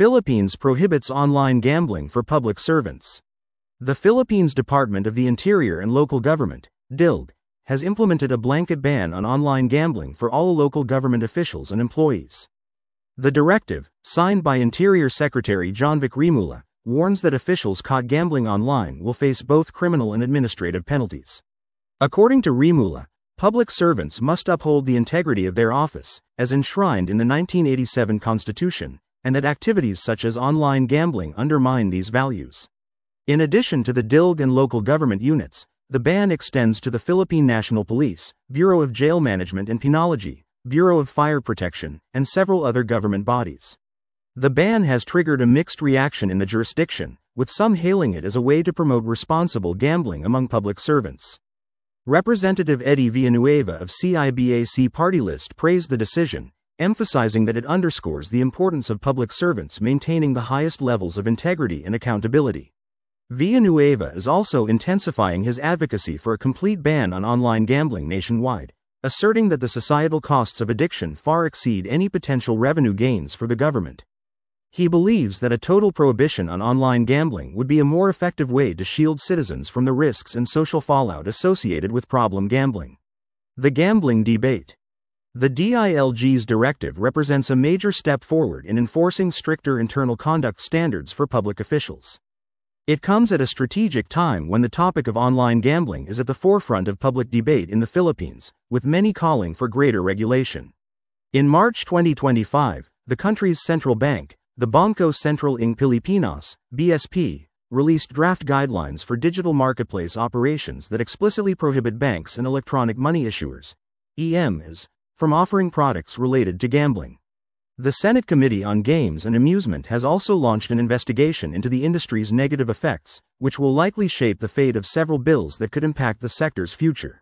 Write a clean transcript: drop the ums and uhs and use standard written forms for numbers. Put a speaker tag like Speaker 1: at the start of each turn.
Speaker 1: Philippines prohibits online gambling for public servants. The Philippines Department of the Interior and Local Government, DILG, has implemented a blanket ban on online gambling for all local government officials and employees. The directive, signed by Interior Secretary Jonvic Rimula, warns that officials caught gambling online will face both criminal and administrative penalties. According to Rimula, public servants must uphold the integrity of their office, as enshrined in the 1987 Constitution, and that activities such as online gambling undermine these values. In addition to the DILG and local government units, the ban extends to the Philippine National Police, Bureau of Jail Management and Penology, Bureau of Fire Protection, and several other government bodies. The ban has triggered a mixed reaction in the jurisdiction, with some hailing it as a way to promote responsible gambling among public servants. Representative Eddie Villanueva of CIBAC Party List praised the decision, emphasizing that it underscores the importance of public servants maintaining the highest levels of integrity and accountability. Villanueva is also intensifying his advocacy for a complete ban on online gambling nationwide, asserting that the societal costs of addiction far exceed any potential revenue gains for the government. He believes that a total prohibition on online gambling would be a more effective way to shield citizens from the risks and social fallout associated with problem gambling. The gambling debate. The DILG's directive represents a major step forward in enforcing stricter internal conduct standards for public officials. It comes at a strategic time when the topic of online gambling is at the forefront of public debate in the Philippines, with many calling for greater regulation. In March 2025, the country's central bank, the Bangko Sentral ng Pilipinas, BSP, released draft guidelines for digital marketplace operations that explicitly prohibit banks and electronic money issuers, EMs, from offering products related to gambling. The Senate Committee on Games and Amusement has also launched an investigation into the industry's negative effects, which will likely shape the fate of several bills that could impact the sector's future.